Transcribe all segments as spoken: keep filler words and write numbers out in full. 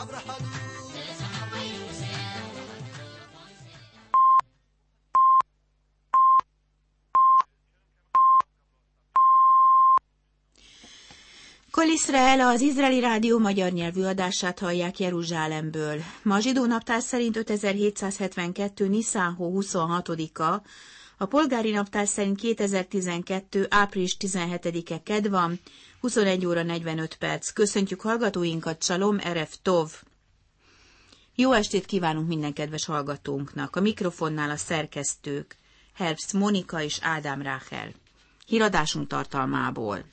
Kol Israel, az izraeli rádió magyar nyelvű adását hallják Jeruzsálemből. Ma a zsidó naptár szerint ötezer-hétszázhetvenkettő. Niszán hó huszonhatodika, a polgári naptár szerint kétezer-tizenkettő. április tizenhetedike kedd van, huszonegy óra negyvenöt perc. Köszöntjük hallgatóinkat, Shalom Erev Tov! Jó estét kívánunk minden kedves hallgatónknak. A mikrofonnál a szerkesztők, Herbst Monika és Ádám Ráhel. Híradásunk tartalmából.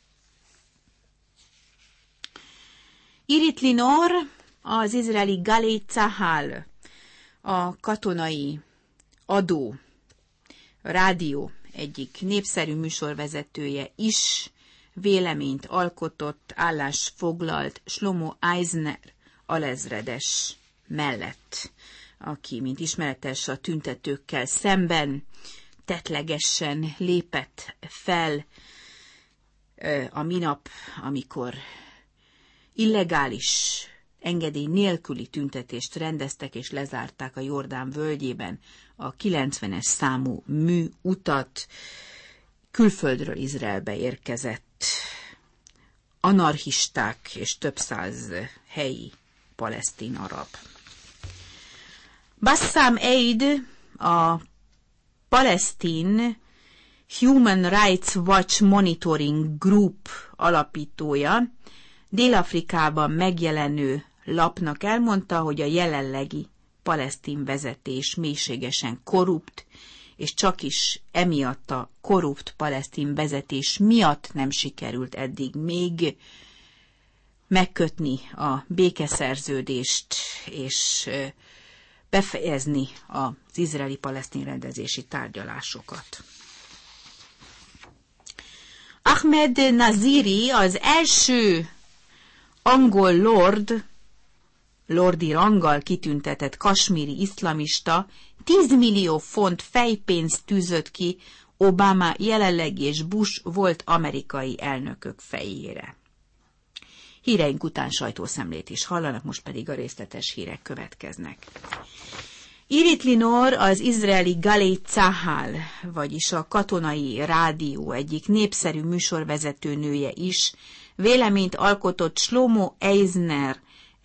Irit Linor, az izraeli Galei Tzahal, a katonai adó, rádió egyik népszerű műsorvezetője is véleményt alkotott, állásfoglalt Shlomo Eisner alezredes mellett, aki, mint ismeretes, a tüntetőkkel szemben tettlegesen lépett fel a minap, amikor illegális, engedély nélküli tüntetést rendeztek és lezárták a Jordán völgyében a kilencvenes számú műutat. Külföldről Izraelbe érkezett anarchisták és több száz helyi palesztin arab. Bassam Eid, a palesztin Human Rights Watch Monitoring Group alapítója, Dél-Afrikában megjelenő lapnak elmondta, hogy a jelenlegi palesztin vezetés mélységesen korrupt, és csak is emiatt a korrupt palesztin vezetés miatt nem sikerült eddig még megkötni a békeszerződést, és befejezni az izraeli-palesztin rendezési tárgyalásokat. Ahmed Naziri, az első angol lord, lordi ranggal kitüntetett kasmíri iszlamista tíz millió font fejpénzt tűzött ki Obama jelenlegi és Bush volt amerikai elnökök fejére. Híreink után sajtószemlét is hallanak, most pedig a részletes hírek következnek. Irit Linor, az izraeli Galei Tzahal, vagyis a katonai rádió egyik népszerű műsorvezetőnője is véleményt alkotott Shlomo Eisner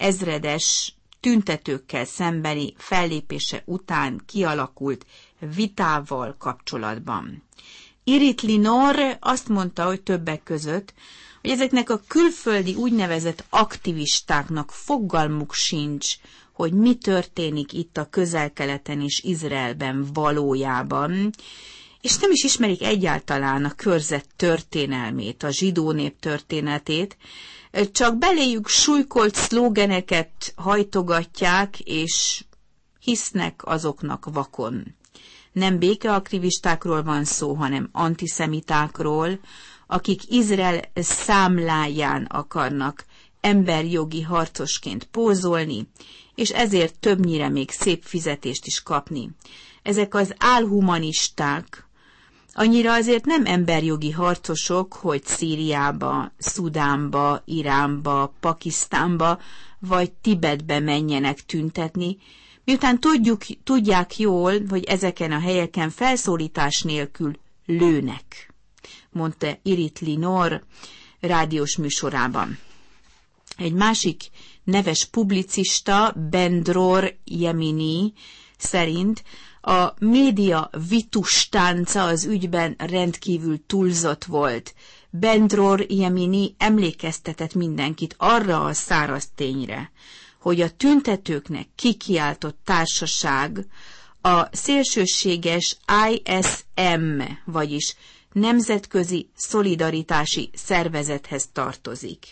ezredes tüntetőkkel szembeni fellépése után kialakult vitával kapcsolatban. Irit Linor azt mondta, hogy többek között, hogy ezeknek a külföldi úgynevezett aktivistáknak fogalmuk sincs, hogy mi történik itt a Közel-Keleten és Izraelben valójában, és nem is ismerik egyáltalán a körzet történelmét, a zsidó nép történetét, csak beléjük súlykolt szlógeneket hajtogatják, és hisznek azoknak vakon. Nem békeaktivistákról van szó, hanem antiszemitákról, akik Izrael számláján akarnak emberjogi harcosként pózolni, és ezért többnyire még szép fizetést is kapni. Ezek az álhumanisták annyira azért nem emberjogi harcosok, hogy Szíriába, Szudánba, Iránba, Pakisztánba vagy Tibetbe menjenek tüntetni, miután tudjuk, tudják jól, hogy ezeken a helyeken felszólítás nélkül lőnek, mondta Irit Linor rádiós műsorában. Egy másik neves publicista, Ben Dror Yemini szerint a média vitustánca az ügyben rendkívül túlzott volt. Ben Dror Yemini emlékeztetett mindenkit arra a száraz tényre, hogy a tüntetőknek kikiáltott társaság a szélsőséges I S M, vagyis Nemzetközi Szolidaritási Szervezethez tartozik.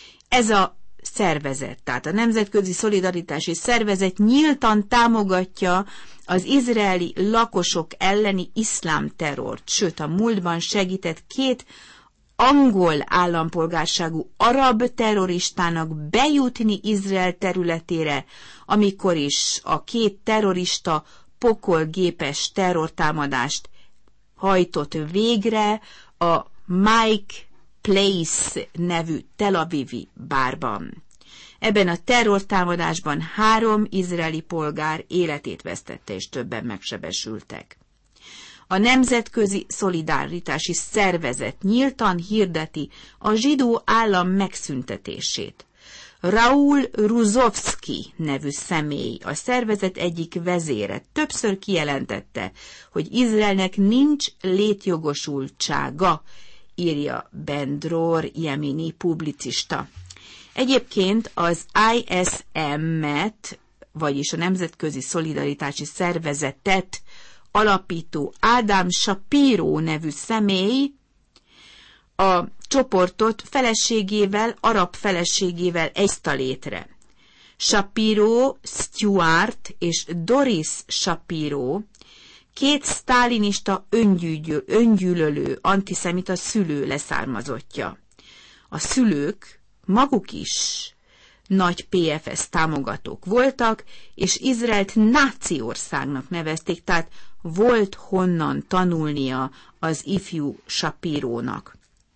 Ez a szervezet, tehát a Nemzetközi Szolidaritási Szervezet nyíltan támogatja az izraeli lakosok elleni iszlám terrort, sőt a múltban segített két angol állampolgárságú arab terroristának bejutni Izrael területére, amikor is a két terrorista pokolgépes terrortámadást hajtott végre a Mike Place nevű Tel Avivi bárban. Ebben a terrortámadásban három izraeli polgár életét vesztette, és többen megsebesültek. A Nemzetközi Szolidaritási Szervezet nyíltan hirdeti a zsidó állam megszüntetését. Raúl Ruzovszki nevű személy, a szervezet egyik vezére többször kijelentette, hogy Izraelnek nincs létjogosultsága, írja Ben-Dror jemeni publicista. Egyébként az I S M-et, vagyis a Nemzetközi Szolidaritási Szervezetet alapító Ádám Shapiro nevű személy a csoportot feleségével, arab feleségével egyezte létre. Shapiro, Stewart és Doris Shapiro két sztálinista öngyűlölő, öngyűlölő antiszemita szülő leszármazottja. A szülők maguk is nagy P F S támogatók voltak, és Izraelt náci országnak nevezték, tehát volt honnan tanulnia az ifjú Shapirónak.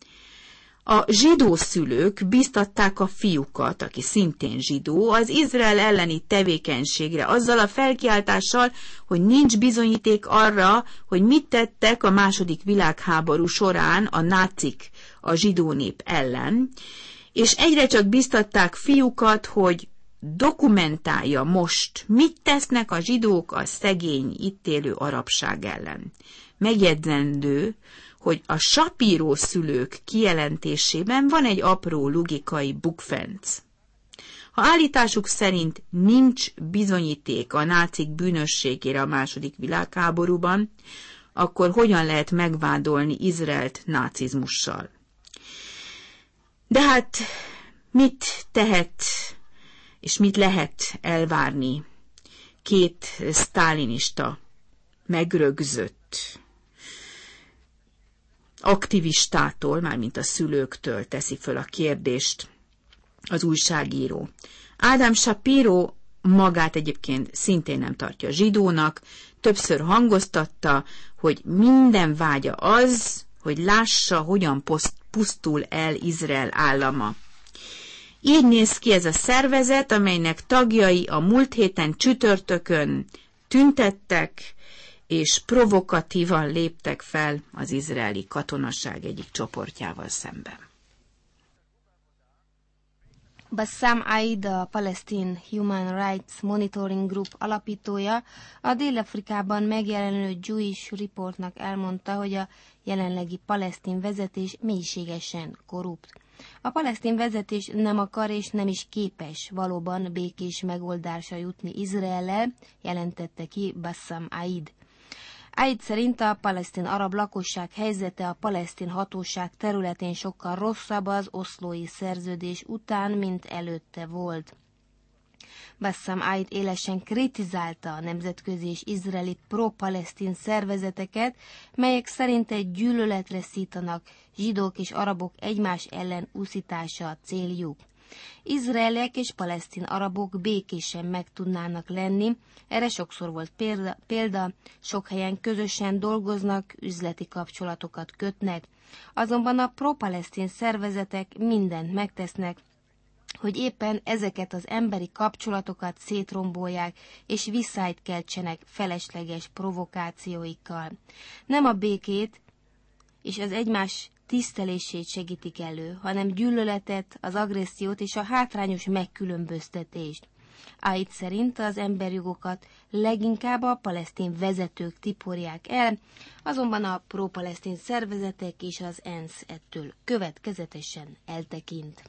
A zsidó szülők biztatták a fiukat, aki szintén zsidó, az Izrael elleni tevékenységre, azzal a felkiáltással, hogy nincs bizonyíték arra, hogy mit tettek a második világháború során a nácik a zsidó nép ellen, és egyre csak biztatták fiukat, hogy dokumentálja most, mit tesznek a zsidók a szegény, itt élő arabság ellen. Megjegyzendő, hogy a Shapiro szülők kijelentésében van egy apró logikai bukfenc. Ha állításuk szerint nincs bizonyíték a nácik bűnösségére a második világháborúban, akkor hogyan lehet megvádolni Izraelt nácizmussal? De hát mit tehet és mit lehet elvárni két sztálinista, megrögzött aktivistától, mármint a szülőktől teszi föl a kérdést az újságíró. Ádám Shapiro magát egyébként szintén nem tartja zsidónak, többször hangoztatta, hogy minden vágya az, hogy lássa, hogyan pusztul el Izrael állama. Így néz ki ez a szervezet, amelynek tagjai a múlt héten csütörtökön tüntettek, és provokatívan léptek fel az izraeli katonaság egyik csoportjával szemben. Bassam Aid, a Palestine Human Rights Monitoring Group alapítója, a Dél-Afrikában megjelenő Jewish Reportnak elmondta, hogy a jelenlegi palesztin vezetés mélységesen korrupt. A palesztin vezetés nem akar és nem is képes valóban békés megoldásra jutni Izraellel, jelentette ki Bassam Aid. Aid szerint a palesztin arab lakosság helyzete a palesztin hatóság területén sokkal rosszabb az oszlói szerződés után, mint előtte volt. Bassam Aid élesen kritizálta a nemzetközi és izraeli pro-palesztin szervezeteket, melyek szerint egy gyűlöletre szítanak, zsidók és arabok egymás ellen úszítása a céljuk. Izraeliek és palesztin arabok békésen meg tudnának lenni, erre sokszor volt példa, példa, sok helyen közösen dolgoznak, üzleti kapcsolatokat kötnek, azonban a pro-palesztin szervezetek mindent megtesznek, hogy éppen ezeket az emberi kapcsolatokat szétrombolják, és visszájt keltsenek felesleges provokációikkal. Nem a békét és az egymás tisztelését segítik elő, hanem gyűlöletet, az agressziót és a hátrányos megkülönböztetést. Aid szerint az emberjogokat leginkább a palesztin vezetők tiporják el, azonban a pro-palesztin szervezetek és az ENSZ ettől következetesen eltekint.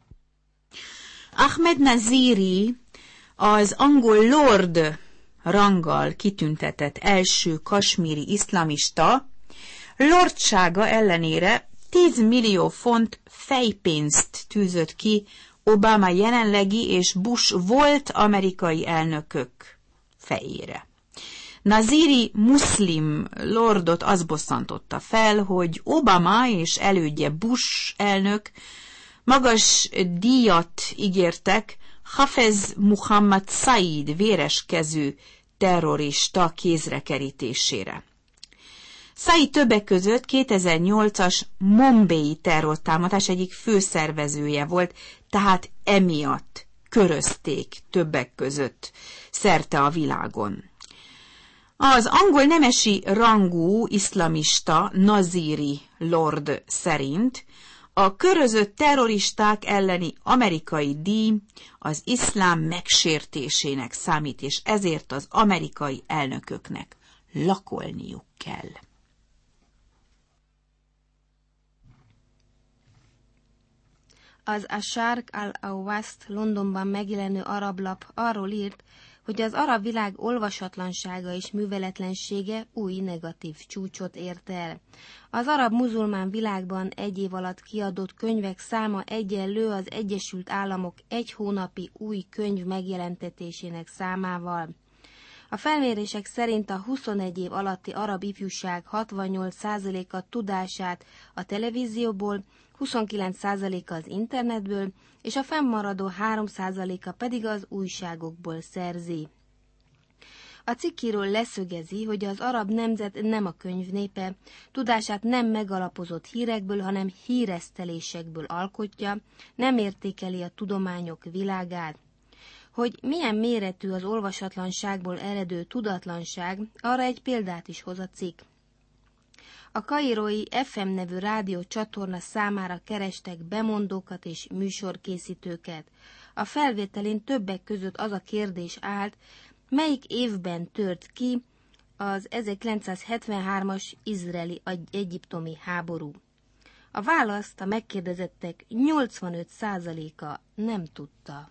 Ahmed Naziri, az angol lord ranggal kitüntetett első kasmíri iszlamista, lordsága ellenére tíz millió font fejpénzt tűzött ki Obama jelenlegi és Bush volt amerikai elnökök fejére. Naziri muszlim lordot az bosszantotta fel, hogy Obama és elődje Bush elnök magas díjat ígértek Hafez Muhammad Said véreskezű terrorista kézrekerítésére. Said többek között kétezer-nyolcas Mumbai terrortámadás egyik főszervezője volt, tehát emiatt körözték többek között szerte a világon. Az angol nemesi rangú iszlamista Naziri Lord szerint a körözött terroristák elleni amerikai díj az iszlám megsértésének számít, és ezért az amerikai elnököknek lakolniuk kell. Az Asharq al-Awast Londonban megjelenő arablap arról írt, hogy az arab világ olvasatlansága és műveletlensége új negatív csúcsot ért el. Az arab muzulmán világban egy év alatt kiadott könyvek száma egyenlő az Egyesült Államok egy hónapi új könyv megjelentetésének számával. A felmérések szerint a huszonegy év alatti arab ifjúság hatvannyolc százaléka tudását a televízióból, huszonkilenc százaléka az internetből, és a fennmaradó három százaléka pedig az újságokból szerzi. A cikkíról leszögezi, hogy az arab nemzet nem a könyvnépe, tudását nem megalapozott hírekből, hanem híresztelésekből alkotja, nem értékeli a tudományok világát. Hogy milyen méretű az olvasatlanságból eredő tudatlanság, arra egy példát is hoz a cikk. A kairói ef em nevű rádiócsatorna számára kerestek bemondókat és műsorkészítőket. A felvételén többek között az a kérdés állt, melyik évben tört ki az ezerkilencszázhetvenhármas izraeli-egyiptomi háború. A választ a megkérdezettek nyolcvanöt százaléka nem tudta.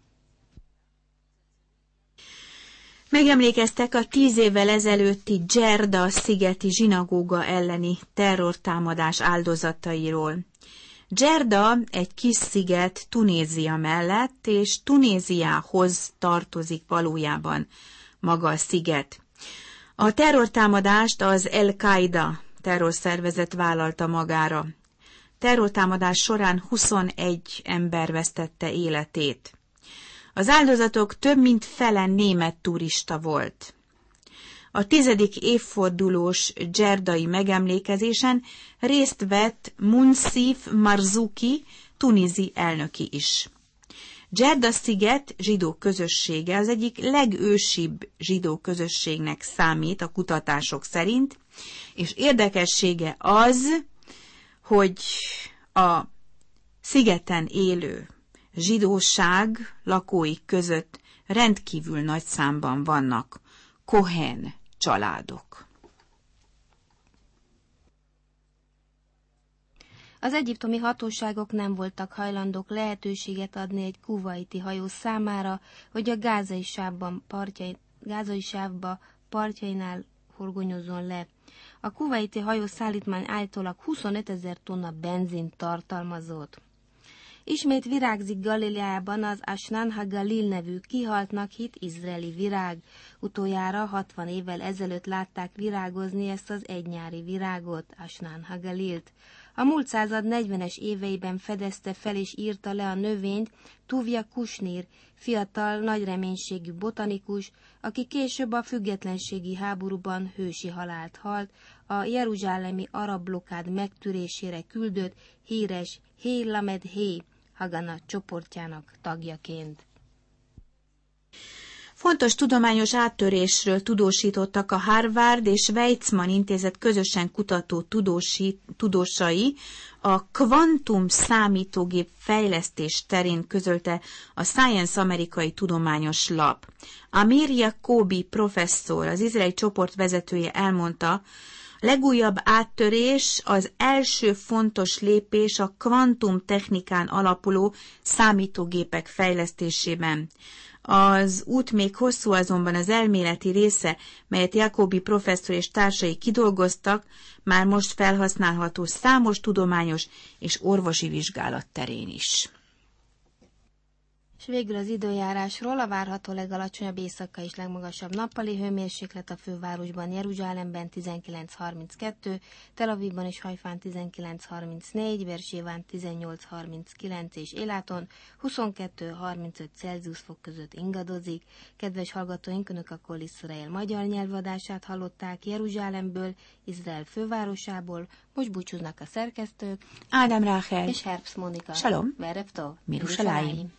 Megemlékeztek a tíz évvel ezelőtti Djerda szigeti zsinagóga elleni terrortámadás áldozatairól. Djerda egy kis sziget Tunézia mellett, és Tunéziához tartozik valójában maga a sziget. A terrortámadást az El-Qaida terrorszervezet vállalta magára. Terrortámadás során huszonegy ember vesztette életét. Az áldozatok több mint fele német turista volt. A tizedik évfordulós dzserdai megemlékezésen részt vett Munsif Marzouki, tunézi elnöki is. Djerda sziget zsidó közössége az egyik legősibb zsidó közösségnek számít a kutatások szerint, és érdekessége az, hogy a szigeten élő zsidóság lakói között rendkívül nagy számban vannak Cohen családok. Az egyiptomi hatóságok nem voltak hajlandók lehetőséget adni egy kuvaiti hajó számára, hogy a gázai sávban partjai, gázai sávba partjainál horgonyozzon le. A kuvaiti hajó szállítmány állítólag huszonötezer tonna benzint tartalmazott. Ismét virágzik Galileában az Ashnan ha-Galil nevű kihaltnak hit izraeli virág. Utoljára hatvan évvel ezelőtt látták virágozni ezt az egynyári virágot, Ashnan ha-Galilt. A múlt század negyvenes éveiben fedezte fel és írta le a növényt Tuvia Kushnir, fiatal, nagy reménységű botanikus, aki később a függetlenségi háborúban hősi halált halt, a jeruzsálemi arab blokkád megtörésére küldött híres Hé Lamed Hé Haganah csoportjának tagjaként. Fontos tudományos áttörésről tudósítottak a Harvard és Weizmann intézet közösen kutató tudósi, tudósai, a kvantum számítógép fejlesztés terén közölte a Science amerikai tudományos lap. Amir Jacobi professzor, az izraeli csoport vezetője elmondta, legújabb áttörés az első fontos lépés a kvantumtechnikán alapuló számítógépek fejlesztésében. Az út még hosszú, azonban az elméleti része, melyet Jacobi professzor és társai kidolgoztak, már most felhasználható számos tudományos és orvosi vizsgálat terén is. És végül az időjárásról: a várható legalacsonyabb éjszakai és legmagasabb nappali hőmérséklet a fővárosban, Jeruzsálemben tizenkilenc harminckettő, Tel Avivban és Hajfán tizenkilenc harmincnégy, Beerséván tizennyolc harminckilenc és Éláton huszonkettő harmincöt Celsius fok között ingadozik. Kedves hallgatóink, Önök a Kol Iszrael magyar nyelvadását hallották Jeruzsálemből, Izrael fővárosából. Most búcsúznak a szerkesztők, Ádám Ráhel és Herbst Mónika. Shalom. Erev tov. Mirushalayim.